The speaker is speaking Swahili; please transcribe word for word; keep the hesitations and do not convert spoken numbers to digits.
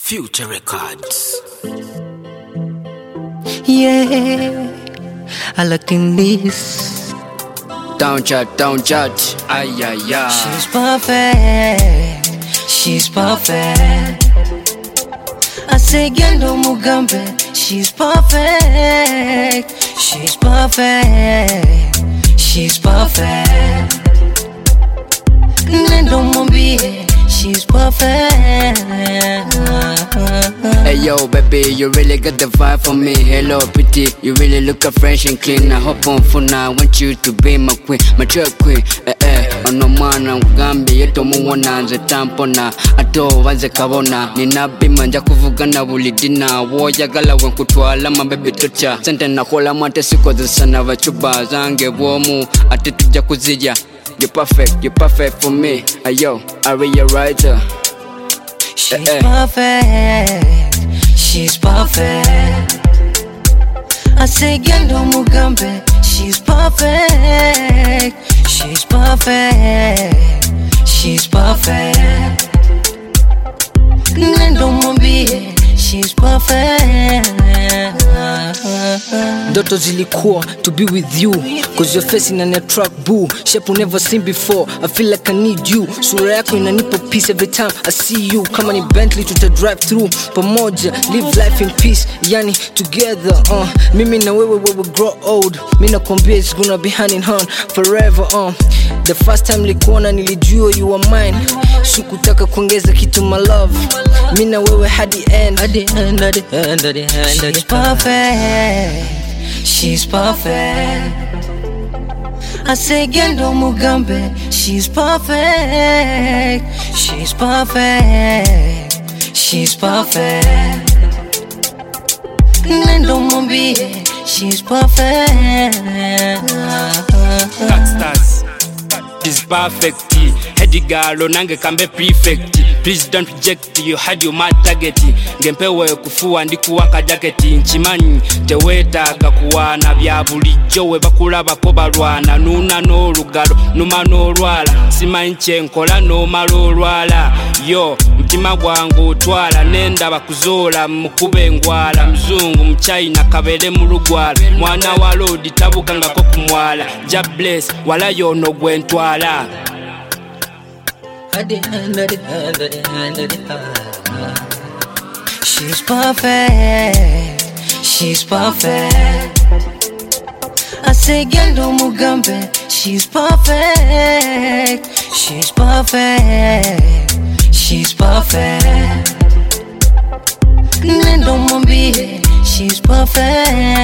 Future Records. Yeah, I look in this. Don't chat, don't chat. Ay, ay, ay. She's perfect. She's perfect. I say Gendo Mugambe. She's perfect. She's perfect. She's perfect. Nendo Mumbi. She's perfect. Hey yo, baby, you really got the vibe for me. Hello, pretty, you really look a fresh and clean. I hope on for now. I want you to be my queen, my true queen. Eh eh, ono mana ugambi yeto muwana nze tampona. Ato waze kabona, ninabima nja kuvugana buli dina. Woyagala wenkutwala my baby tocha. Sente nakola mate sikoze sana bachuba zange bwomu. Ate tujja kuzija. You're perfect, you're perfect for me. Ayo, I read your writer. She's eh, eh. perfect. She's perfect. I say Gendo Mugambe. She's perfect. She's perfect. She's perfect. Nendo Mumbi. She's perfect. Ndoto zilikuwa to be with you, cause your face in a track boo. Shape you never seen before, I feel like I need you. Sura yako inanipa peace every time I see you. Kama ni Bentley tuta drive through pamoja, live life in peace, yani together. uh Mimi na wewe we will grow old. Mimi nakwambia it's gonna be hand in hand forever. uh The first time nilikuona nilijua you were mine. Sikutaka kuongeza kitu my love. Mimi na wewe hadi end, hadi end, hadi end, hadi end. She's perfect. She's perfect. I say Gendo Mugambe. She's perfect. She's perfect. She's perfect. Nendo Mumbi. She's perfect. Stars. She's perfect. Hedigalo nange kambe prefect. Please don't reject, you had your mad target. Ngempewe kufuwa ndikuwaka jacket. Nchimanyi tewetaga kuwana bya bulijjo we bakulaba ko balwana. Nuna n'olugalo numa n'olwala. Simanyi kye nkola n'omala olwala. Yo mtima gwangu otwala nenda bakuzoola mukube engwala. Mzungu mchina kabere mu lugwala. Mwana wa lodi tabukangako kumwala. Ja bless wala yono gwentwala. She's perfect. She's perfect. I say Gendo Mugambe. She's perfect. She's perfect. She's perfect. Nendo Mumbi. She's perfect.